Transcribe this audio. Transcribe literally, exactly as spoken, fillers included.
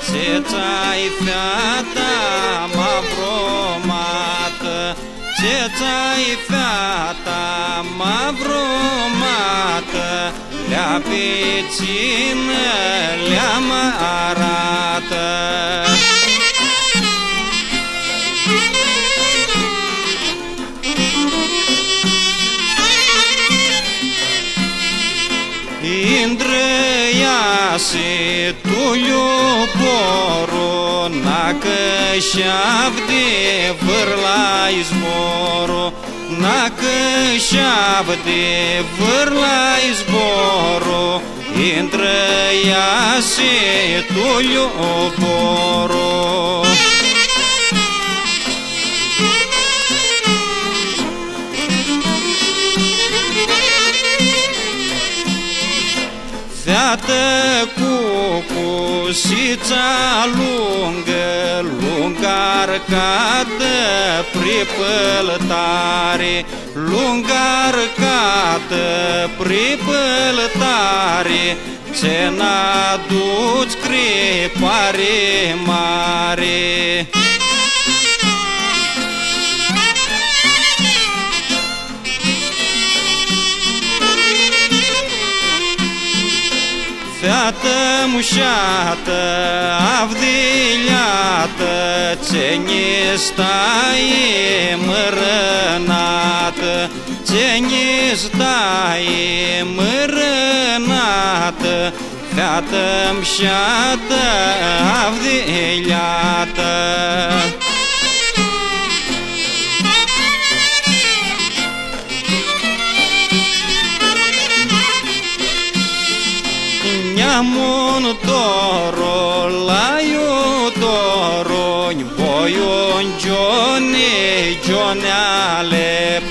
ce ți-ai fata mavromată, ce ți-ai fata mavromată, lea pe cine lea mă arată. Indrăiase tu iuboru, n-acă și-av de vârla-i zboru, n-acă și-av de vârla-i zboru, indrăiase tu iuboru. Fată cu cusița lungă, lungar cadă pripăltare, lungar cadă pripăltare, ce n-aduci crepare mare. Fată mușată, avdiliată, ce ne stai mărânată, ce ne stai mărânată, fată mușată, avdiliată. Neamul doro la iudoro, voiun Johnny, Johnny ale